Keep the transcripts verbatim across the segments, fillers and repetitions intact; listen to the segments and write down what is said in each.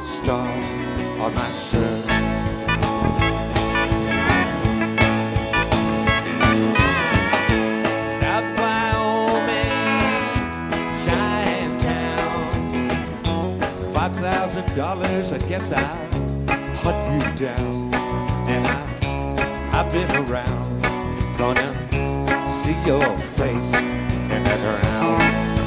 star on my shirt. South Wyoming, Cheyenne town, five thousand dollars, I guess I'll hunt you down. And I, I've been around, gonna see your face in that ground.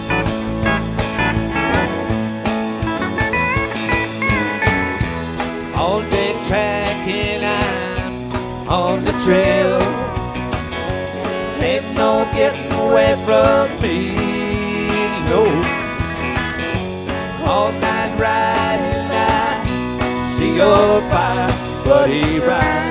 All day tracking, I'm on the trail. Ain't no getting away from me, no. All night riding, I see your fire, buddy, ride.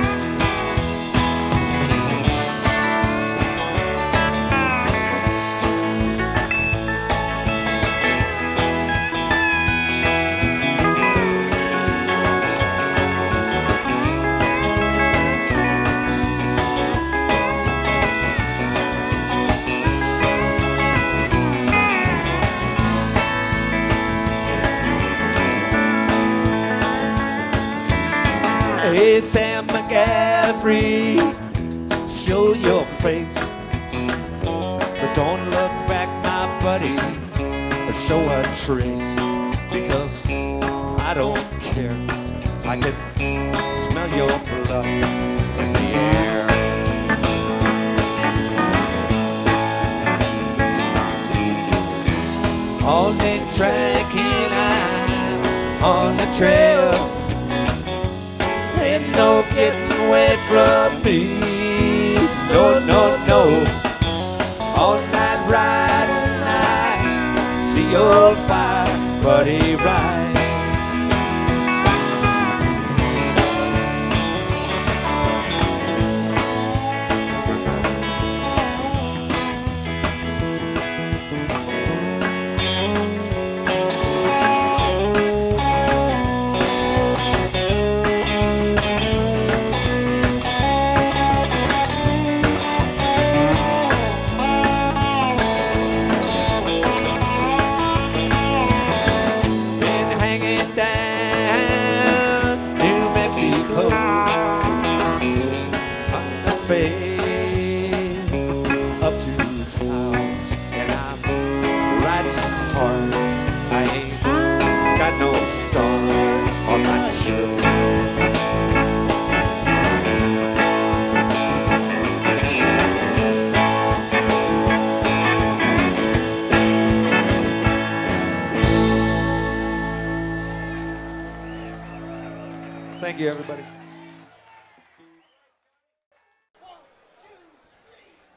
Hey, Sam McGaffrey, show your face, but don't look back, my buddy, or show a trace, because I don't care. I can smell your blood in the air. All day tracking, I'm on the trail. Ain't no getting away from me, no, no, no. All night riding, I see your fire, buddy, ride. Up to towns, and I'm riding hard. I ain't got no star on my shirt. Thank you, everybody.